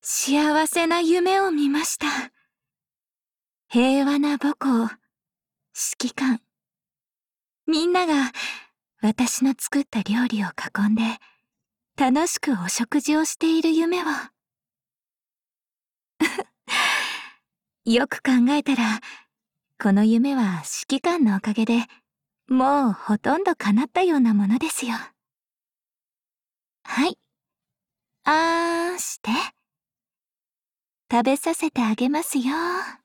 幸せな夢を見ました。平和な母校、指揮官。みんなが私の作った料理を囲んで、楽しくお食事をしている夢を。よく考えたら、この夢は指揮官のおかげで、もうほとんど叶ったようなものですよ。はい。あーして。食べさせてあげますよ。